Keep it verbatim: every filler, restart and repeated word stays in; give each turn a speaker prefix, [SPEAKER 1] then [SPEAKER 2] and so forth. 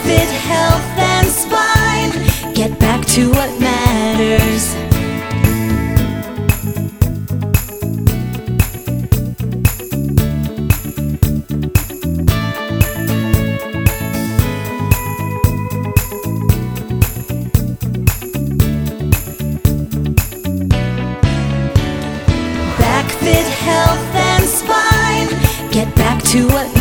[SPEAKER 1] fit, health, and spine. Get back to what matters. Back fit, health, and spine. Get back to what